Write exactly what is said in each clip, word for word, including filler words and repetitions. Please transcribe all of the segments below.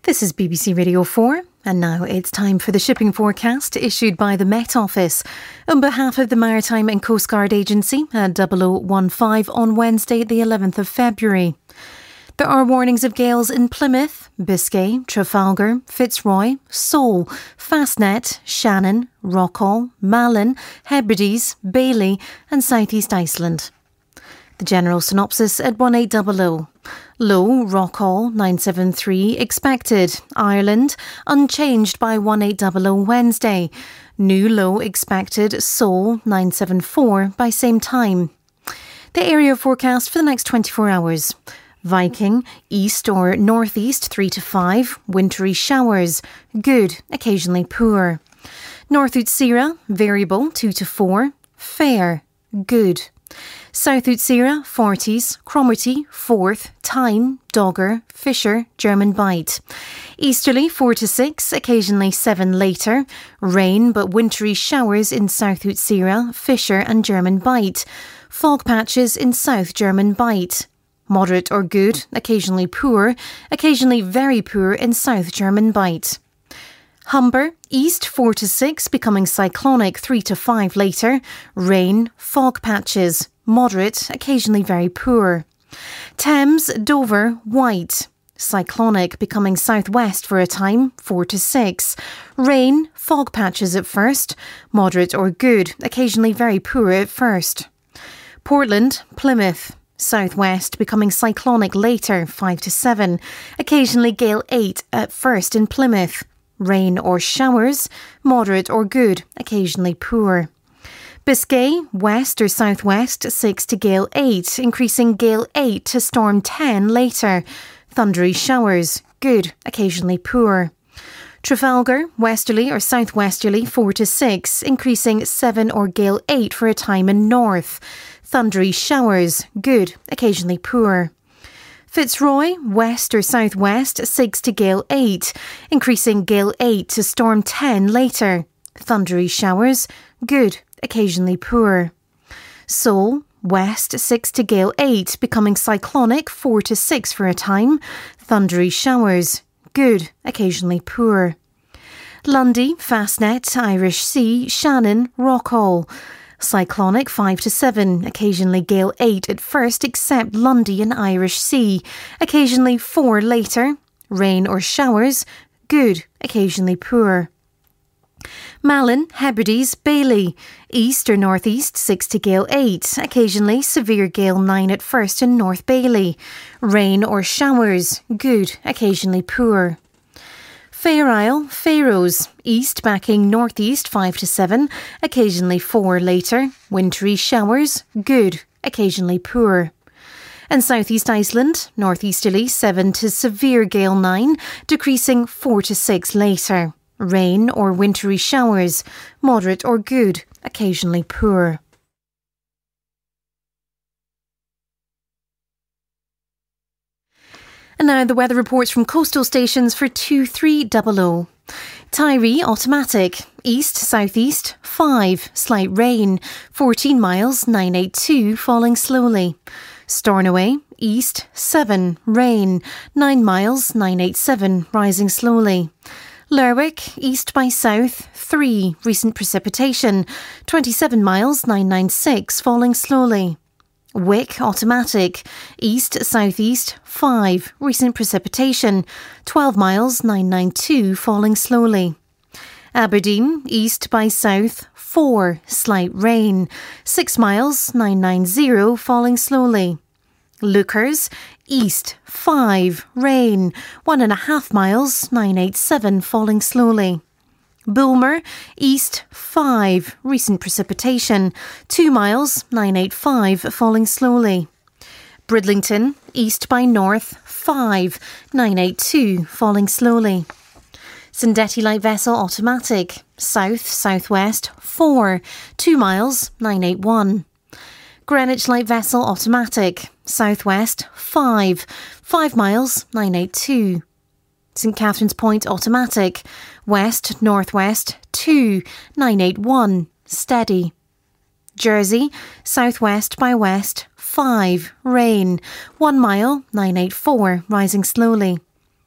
This is B B C Radio four, and now it's time for the shipping forecast issued by the Met Office. On behalf of the Maritime and Coast Guard Agency at double oh one five on Wednesday the eleventh of February. There are warnings of gales in Plymouth, Biscay, Trafalgar, Fitzroy, Seoul, Fastnet, Shannon, Rockall, Malin, Hebrides, Bailey and South East Iceland. The general synopsis at one eight hundred. Low, Rockall, nine seven three, expected. Ireland, unchanged by one eight hundred Wednesday. New low expected. Seoul, nine seven four, by same time. The area forecast for the next twenty-four hours. Viking, east or northeast, three to five. Wintry showers. Good, occasionally poor. North Utsira, variable, two to four. Fair, good. South Utsira, forties, Cromarty, Forth, Tyne, Dogger, Fisher, German Bight. Easterly, four to six, occasionally seven later. Rain but wintry showers in South Utsira, Fisher and German Bight. Fog patches in South German Bight. Moderate or good, occasionally poor, occasionally very poor in South German Bight. Humber, east four to six, becoming cyclonic three to five later. Rain, fog patches, moderate, occasionally very poor. Thames, Dover, white. Cyclonic, becoming southwest for a time, four to six. Rain, fog patches at first, moderate or good, occasionally very poor at first. Portland, Plymouth. Southwest, becoming cyclonic later, five to seven. Occasionally gale eight at first in Plymouth. Rain or showers, moderate or good, occasionally poor. Biscay, west or southwest, six to gale eight, increasing gale eight to storm ten later. Thundery showers, good, occasionally poor. Trafalgar, westerly or southwesterly, four to six, increasing seven or gale eight for a time in north. Thundery showers, good, occasionally poor. Fitzroy, west or southwest, six to gale eight, increasing gale eight to storm ten later. Thundery showers, good, occasionally poor. Seoul, west, six to gale eight, becoming cyclonic, four to six for a time. Thundery showers, good, occasionally poor. Lundy, Fastnet, Irish Sea, Shannon, Rockall. Cyclonic five to seven, occasionally gale eight at first except Lundy and Irish Sea, occasionally four later. Rain or showers, good, occasionally poor. Malin, Hebrides, Bailey. East or northeast, six to gale eight, occasionally severe gale nine at first in North Bailey. Rain or showers, good, occasionally poor. Fair Isle, Faroes, east backing northeast five to seven, occasionally four later. Wintry showers, good, occasionally poor. And South East Iceland, northeasterly seven to severe gale nine, decreasing four to six later. Rain or wintry showers, moderate or good, occasionally poor. And now the weather reports from coastal stations for two three hundred. Tiree, automatic. East, southeast, five. Slight rain. fourteen miles, nine eighty-two, falling slowly. Stornoway, east, seven. Rain. nine miles, nine eighty-seven, rising slowly. Lerwick, east by south, three. Recent precipitation. twenty-seven miles, nine ninety-six, falling slowly. Wick, automatic. East, southeast, five. Recent precipitation. twelve miles, nine ninety-two, falling slowly. Aberdeen, east by south, four. Slight rain. six miles, nine ninety, falling slowly. Lookers, east, five. Rain. one and a half miles, nine eighty-seven, falling slowly. Bulmer, east, five. Recent precipitation. two miles, nine eighty-five, falling slowly. Bridlington, east by north, five. nine eighty-two, falling slowly. Sandetti light vessel, automatic. South, southwest, four. two miles, nine eighty-one. Greenwich light vessel, automatic. Southwest, five. five miles, nine eighty-two. St Catherine's Point, automatic. West, northwest, two. nine eighty-one. Steady. Jersey, southwest by west, five. Rain. one mile, nine eighty-four, rising slowly.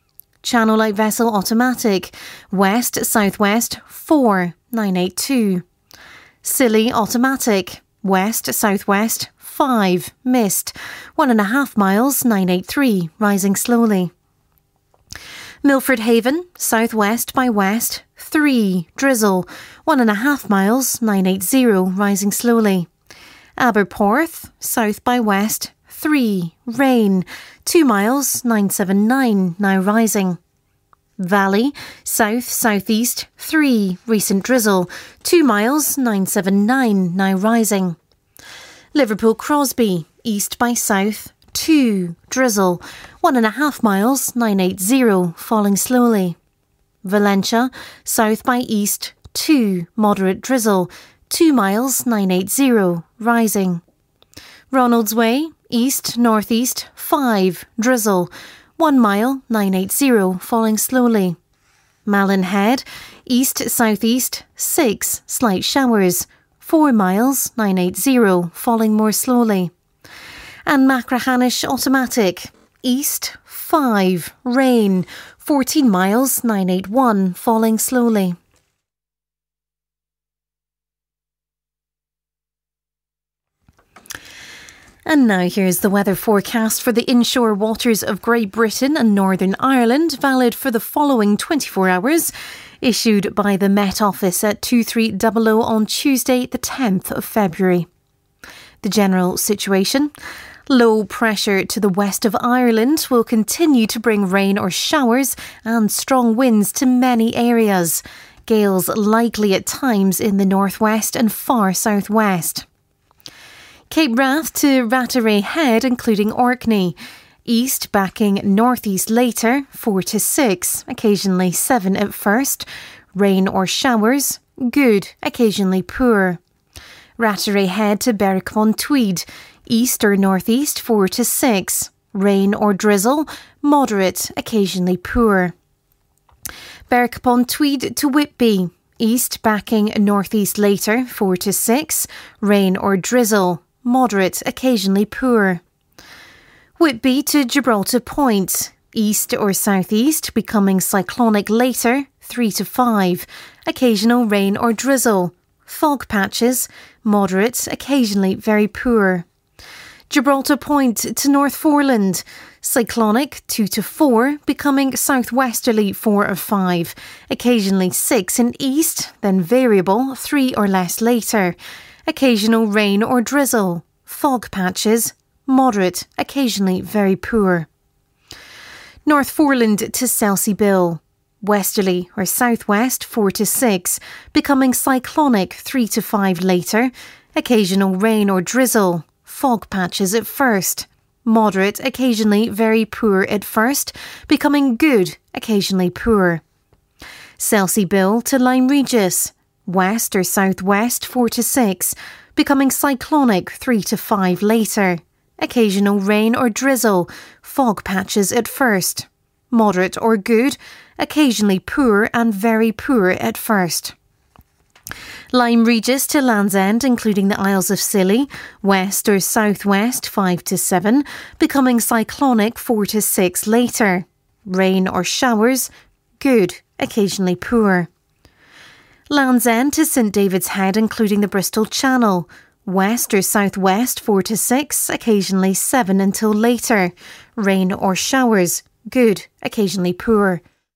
Channel Light Vessel automatic, west southwest four nine eight two. Scilly automatic, west southwest five mist, one and a half miles nine eight three, rising slowly. Milford Haven, southwest by west three drizzle, one and a half miles nine eight zero, rising slowly. Aberporth, south by west three rain, two miles nine seven nine, now rising. Valley, south southeast three recent drizzle, two miles nine seven nine, now rising. Liverpool Crosby, east by south two drizzle, one and a half miles nine eight zero, falling slowly. Valentia, south by east two moderate drizzle, two miles nine eight zero, rising. Ronalds Way, east northeast five drizzle, one mile nine eight zero, falling slowly. Malin Head, east southeast six slight showers, four miles nine eight zero, falling more slowly. And Machrihanish automatic, east five rain, fourteen miles nine eight one, falling slowly. And now here's the weather forecast for the inshore waters of Great Britain and Northern Ireland, valid for the following twenty-four hours, issued by the Met Office at two three hundred on Tuesday the tenth of February. The general situation: low pressure to the west of Ireland will continue to bring rain or showers and strong winds to many areas. Gales likely at times in the northwest and far southwest. Cape Wrath to Rattray Head, including Orkney. East backing northeast later, four to six, occasionally seven at first. Rain or showers, good, occasionally poor. Rattray Head to Berwick upon Tweed. East or northeast, four to six. Rain or drizzle, moderate, occasionally poor. Berwick upon Tweed to Whitby. East backing northeast later, four to six. Rain or drizzle, moderate, occasionally poor. Whitby to Gibraltar Point. East or southeast, becoming cyclonic later, three to five. Occasional rain or drizzle. Fog patches, moderate, occasionally very poor. Gibraltar Point to North Foreland. Cyclonic, two to four, becoming southwesterly, four or five. Occasionally six in east, then variable, three or less later. Occasional rain or drizzle. Fog patches, moderate, occasionally very poor. North Foreland to Selseybill. Westerly or southwest, four to six, becoming cyclonic, three to five later. Occasional rain or drizzle. Fog patches at first. Moderate, occasionally very poor at first, becoming good, occasionally poor. Selseybill to Lyme Regis. West or southwest, four to six, becoming cyclonic, three to five later. Occasional rain or drizzle, fog patches at first. Moderate or good, occasionally poor and very poor at first. Lyme Regis to Land's End, including the Isles of Scilly. West or southwest, five to seven, becoming cyclonic, four to six later. Rain or showers, good, occasionally poor. Land's End to St David's Head, including the Bristol Channel. West or southwest, four to six, occasionally seven until later. Rain or showers, good, occasionally poor.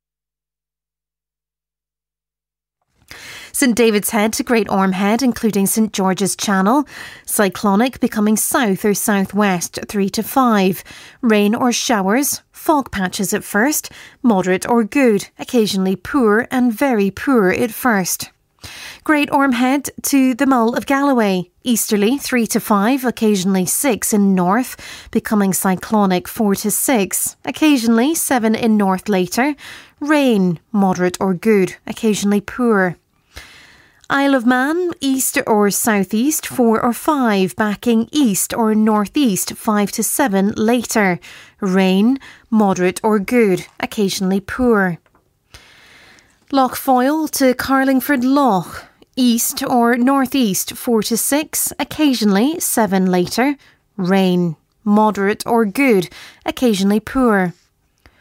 St David's Head to Great Orme Head, including St George's Channel. Cyclonic, becoming south or southwest, three to five. Rain or showers, fog patches at first, moderate or good, occasionally poor and very poor at first. Great Orme Head to the Mull of Galloway. Easterly, three to five, occasionally six in north, becoming cyclonic, four to six. Occasionally seven in north later. Rain, moderate or good, occasionally poor. Isle of Man, east or southeast, four or five, backing east or northeast, five to seven later. Rain, moderate or good, occasionally poor. Lough Foyle to Carlingford Lough. East or northeast, four to six, occasionally seven later. Rain, moderate or good, occasionally poor.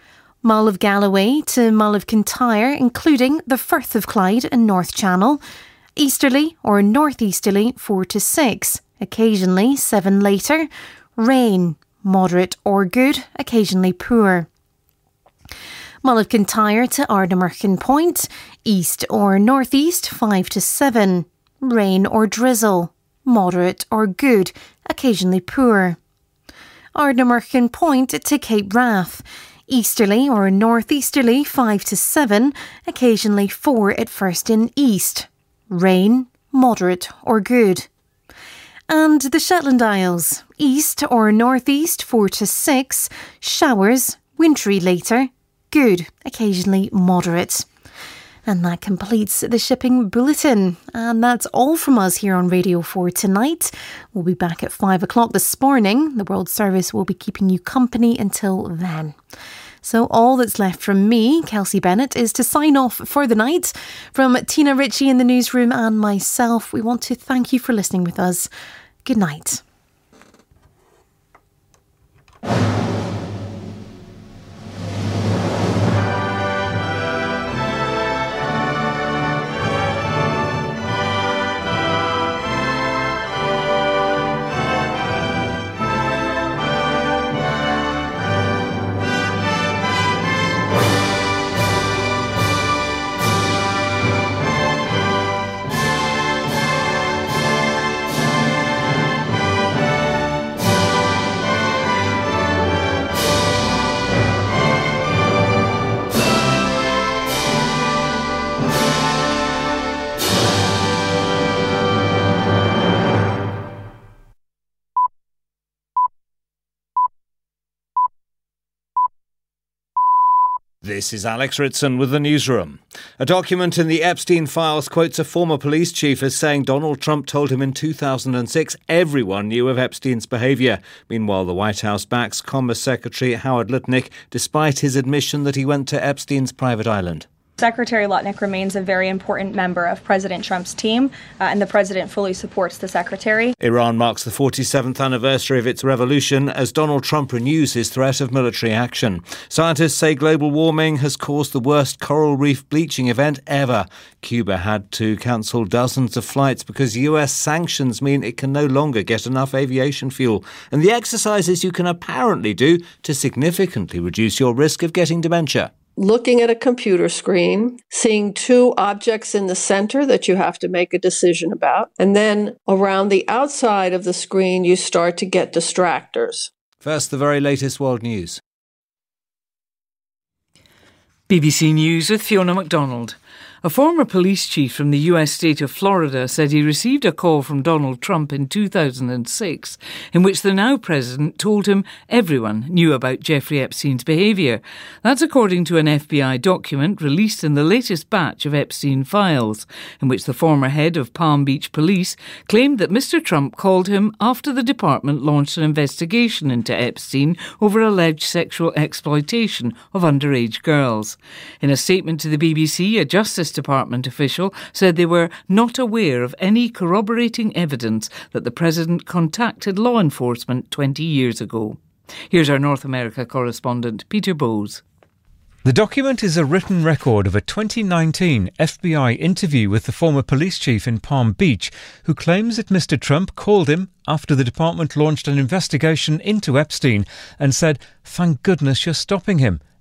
Mull of Galloway to Mull of Kintyre, including the Firth of Clyde and North Channel. Easterly or northeasterly four to six, occasionally seven later. Rain, moderate or good, occasionally poor. Mull of Kintyre to Ardnamurchan Point, east or northeast five to seven. Rain or drizzle, moderate or good, occasionally poor. Ardnamurchan Point to Cape Wrath, easterly or northeasterly five to seven, occasionally four at first in east. Rain, moderate or good. And the Shetland Isles, east or northeast four to six, showers, wintry later, good, occasionally moderate. And that completes the shipping bulletin. And that's all from us here on Radio four tonight. We'll be back at five o'clock this morning. The World Service will be keeping you company until then. So all that's left from me, Kelsey Bennett, is to sign off for the night. From Tina Ritchie in the newsroom and myself, we want to thank you for listening with us. Good night. This is Alex Ritson with the newsroom. A document in the Epstein files quotes a former police chief as saying Donald Trump told him in two thousand six everyone knew of Epstein's behaviour. Meanwhile, the White House backs Commerce Secretary Howard Lutnick, despite his admission that he went to Epstein's private island. Secretary Lutnick remains a very important member of President Trump's team, uh, and the president fully supports the secretary. Iran marks the forty-seventh anniversary of its revolution as Donald Trump renews his threat of military action. Scientists say global warming has caused the worst coral reef bleaching event ever. Cuba had to cancel dozens of flights because U S sanctions mean it can no longer get enough aviation fuel. And the exercises you can apparently do to significantly reduce your risk of getting dementia. Looking at a computer screen, seeing two objects in the center that you have to make a decision about, and then around the outside of the screen, you start to get distractors. First, the very latest world news. B B C News with Fiona MacDonald. A former police chief from the U S state of Florida said he received a call from Donald Trump in two thousand six in which the now president told him everyone knew about Jeffrey Epstein's behaviour. That's according to an F B I document released in the latest batch of Epstein files, in which the former head of Palm Beach Police claimed that Mister Trump called him after the department launched an investigation into Epstein over alleged sexual exploitation of underage girls. In a statement to the B B C, a Justice Department official said they were not aware of any corroborating evidence that the president contacted law enforcement twenty years ago. Here's our North America correspondent, Peter Bowes. The document is a written record of a twenty nineteen F B I interview with the former police chief in Palm Beach, who claims that Mister Trump called him after the department launched an investigation into Epstein and said, "Thank goodness you're stopping him,"